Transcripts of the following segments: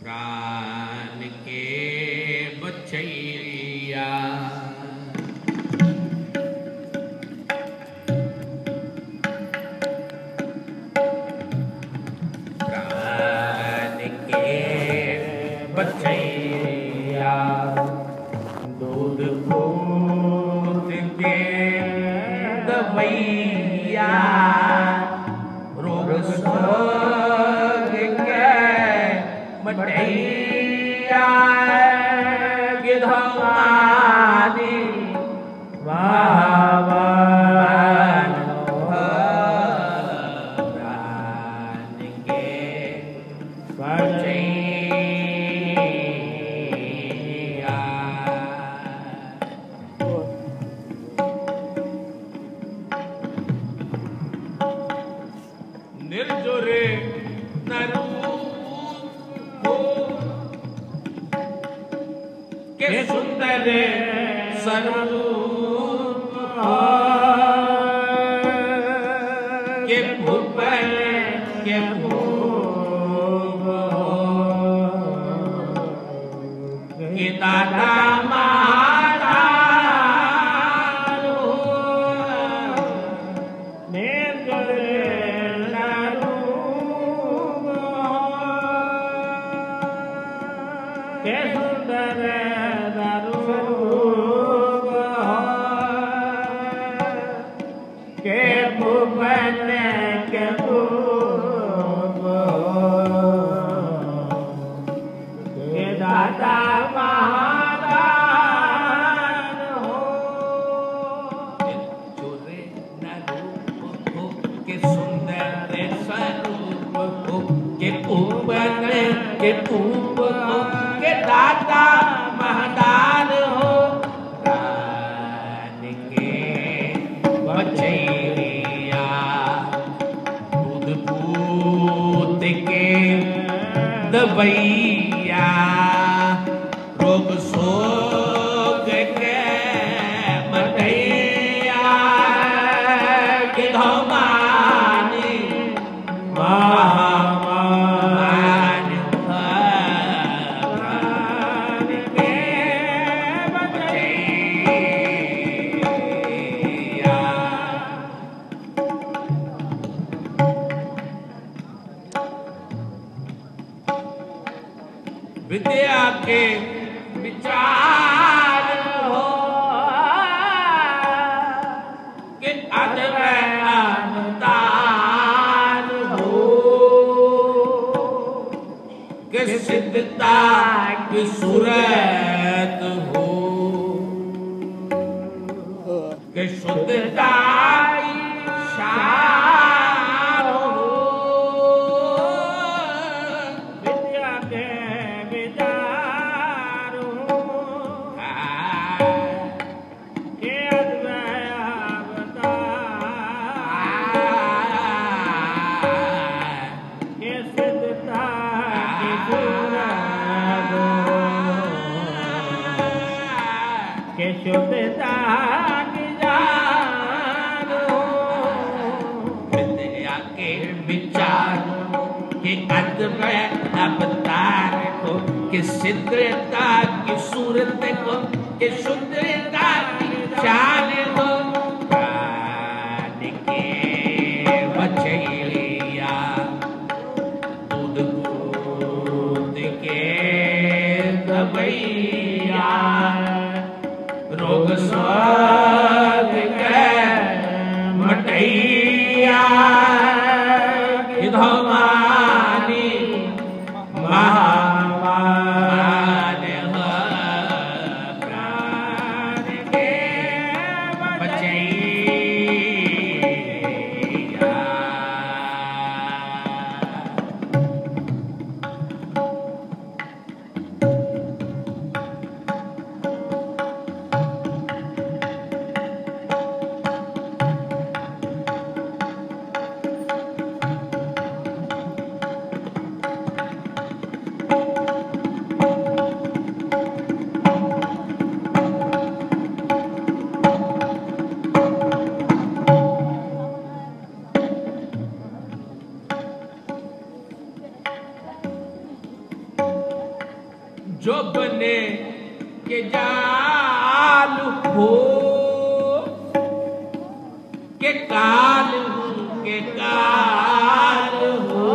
प्राण के बचैया। प्राण के बचैया दूध पूत के दवैया रोग सोग के मटैया गिधमानी वावन प्राण के बचैया। निर्जुरे के सुंदर स्वरूप के भूपन के भूप के दादा के पूप के दाता महदान हो प्राण के बचैया दूध पूत के दवैया रोग सोग के मटैया के धमानी विद्या के विचार हो कि अनदान हो कि सिद्धता की सूरत हो कि शुद्धता कि सिद्धता की सूरत को कि शुद्धता की शान हो प्राण के बचैया दूध पूत के दवैया रोग स्वाद के मटैया धमानी महा जो बने के जाल हो के काल हो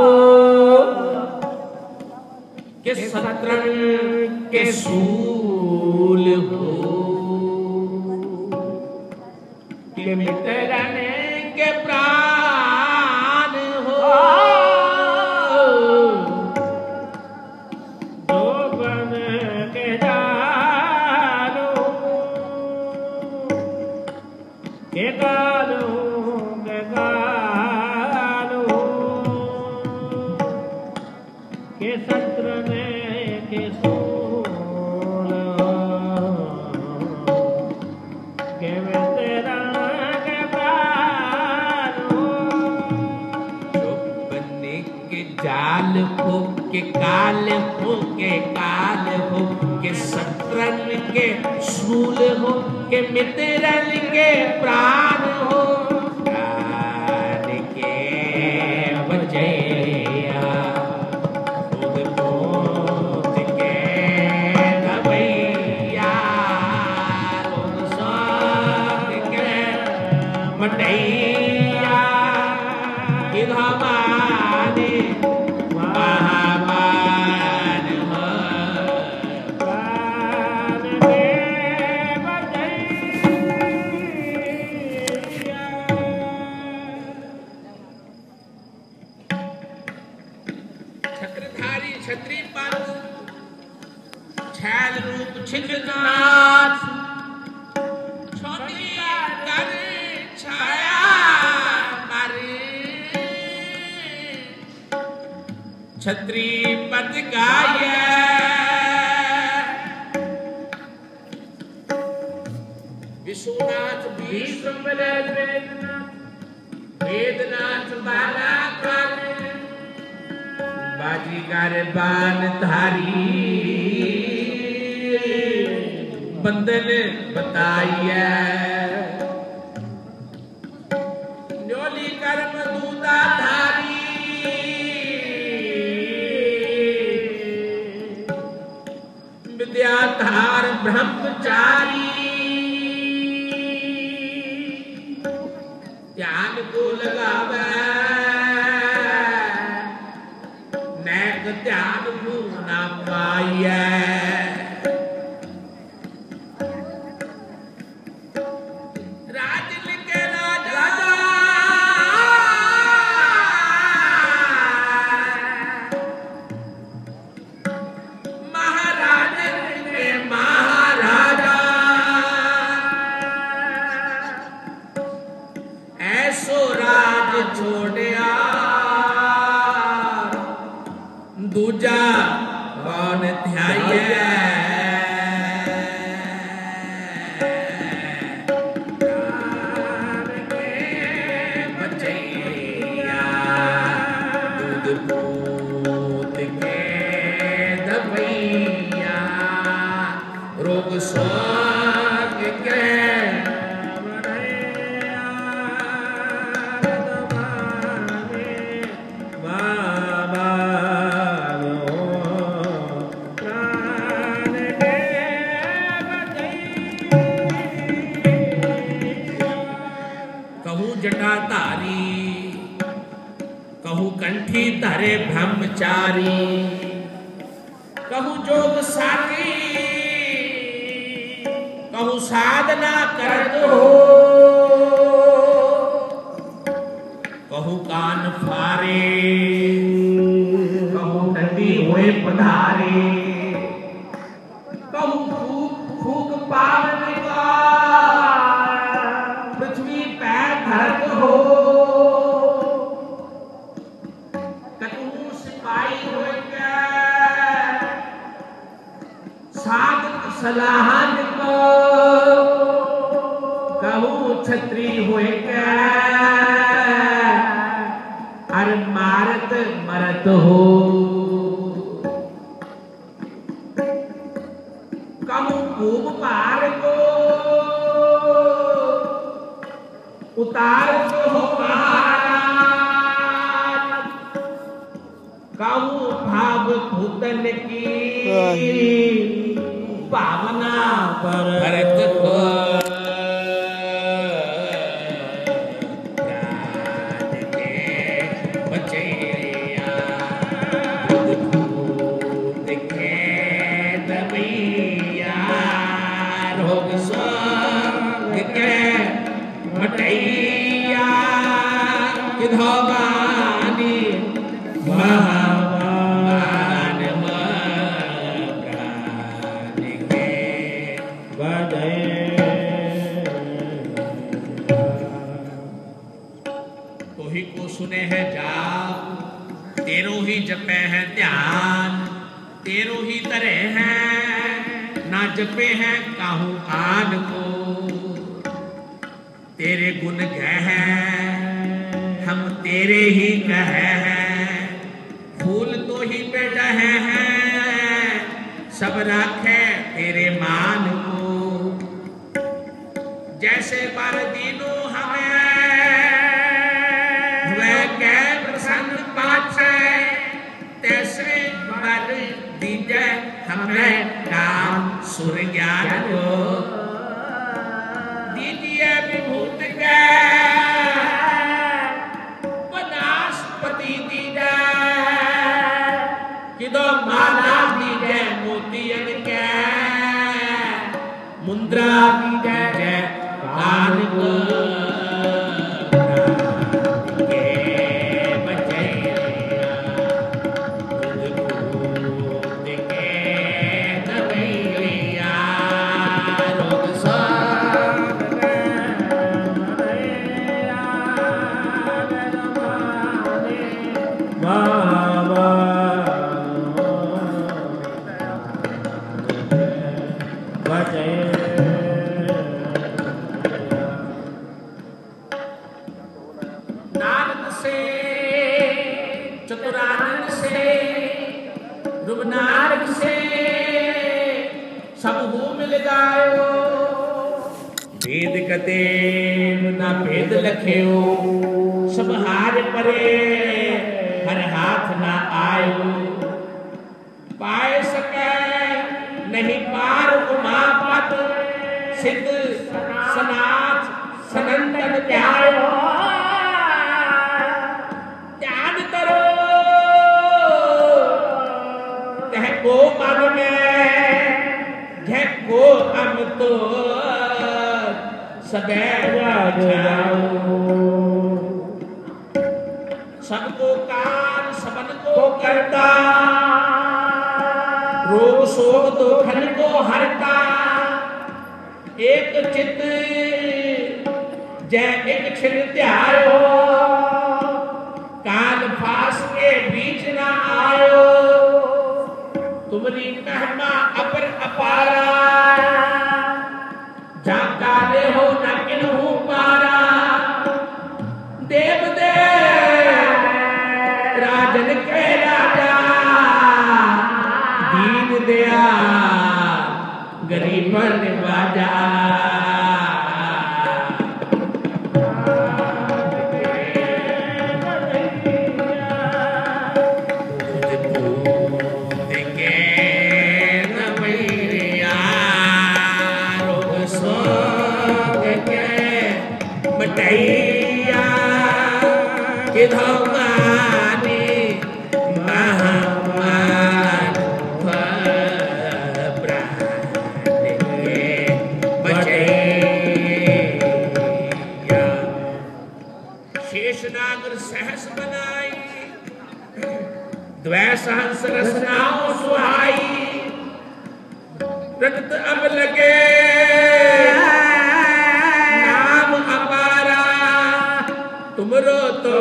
के शतरंज के सूल हो के मित्रन के प्राण हो जो बन के जालो के कालो के शत्रु के सूल के मित्रन के प्राण जो बने के जाल हो के काल हो के शत्रन के शूल हो के मित्रन के प्राण हो प्राण के बचैया खुद मोत के दबैया खुद स्वाद के मटैया कि हमारे महामान हो प्राण के बचैया। छत्रधारी छत्री पंथ छैल रूप छिन्ननाथ छोटी कर छाया मारे छत्री पद गाय विश्वनाथ भीष्म वेदनाथ बाला बाजीगर बान धारी बंदन बताइए न्योली कर्म दूता धारी विद्याधार ब्रह्मचारी ध्यान को लगावे नैक ध्यान भूना पाइए राजन के राजा महाराजन के महाराजा ऐसो राज छोड़िया दूजा कौन ध्याये प्राण के बचैया दूध पूत के दबैया रोग स्वाग के जटाधारी कहू कंठी धरे ब्रह्मचारी कहू जोग साथी कहू साधना करत हो कहू कान फारे कहू नदी हुए पधारे कहू फूक फूक पावन का पृथ्वी पैर धरत हो कतहु सिपाही हो साधक सलाहन को कहू छत्री हुए अर मारत मरत हो कहू खूब पार को उतार हो महाराज कहू भाव भूतन की भावना भरत को सुने हैं जाप तेरो ही जपे हैं ध्यान तेरो ही तरे हैं ना जपे हैं काहू आन को तेरे गुण गए हैं हम तेरे ही कहे हैं फूल तो ही पे रहे हैं सब राखे तेरे मान को जैसे बार दिनों हमें प्रसन्न पाछे तैसे बर दीजे हमें काम सुर ज्ञान को दीजिए विभूत के वनस्पति दीजे किदो माला दीजे मोतियन के मुद्रा दीजे कान को भेद कते ना भेद लख्यो सब हार परे हर हाथ ना आयो पाए सके नहीं पार उमापत सिद्ध सनाथ सनंदन ध्यायो ध्यान करो तह को मन में घे को हम तो सदैव जाओ सबको काल सबन को करता रोग शोक दुखन को हरता एक चित जय एक छिन त्यारो काल फास के बीच ना आयो तुम्हारी महिमा अपर अपारा जाकाले हो न किन्हू पारा देव देव राजन के राजा दीन दया गरीबन बाजा शेषनागर सहस बनाई द्वैसहस रसनाओं सुहाई प्रगट अब लगे नाम अपारा तुमरो तो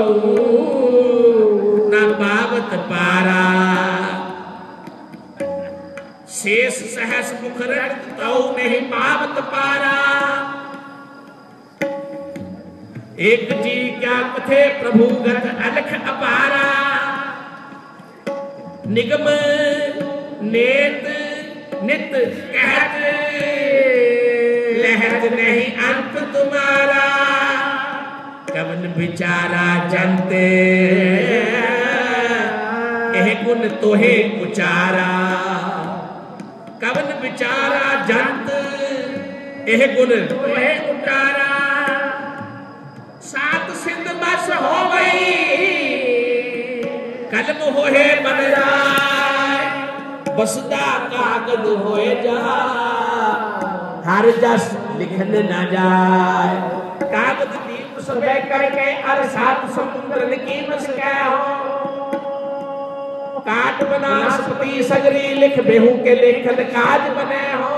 न पावत पारा शेष सहस मुख रक्त तो नहीं पावत पारा एक जी क्या कथे प्रभुगत अलख अपारा निगम नेत नित कहत लहत नहीं अंत तुम्हारा कवन बिचारा जनते एक गुण तोहे उचारा कवन विचारा जंत एह गुण तोहे उचारा सात सिंध बस हो गई कलम होए बनराय बसदा कागज होए जा हर जस लिखन न जाए कागज दीप सबे करके अर सात समुद्र की मस्कै हो काट बनास्पति सगरी लिख बेहू के लेखन काज बने हो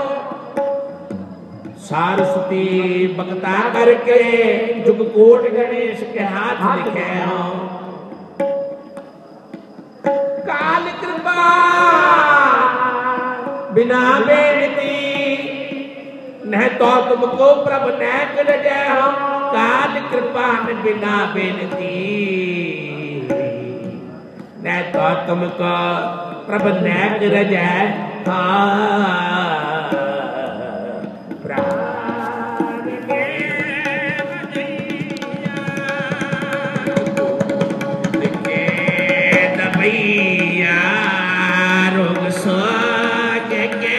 सारस्वती बक्ता करके जुग कोट गणेश के हाथ लिखे हो काल कृपा बिना बेनती न तो तुमको प्रभु न कर जय हो काल कृपा में बिना बेनती न तो तुमको प्रभु न कर जय रोग सो के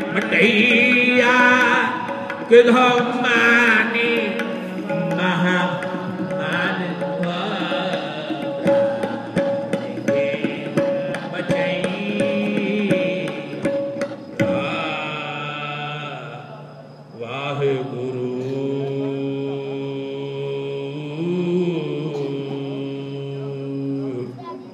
मटैया किधो मानी महा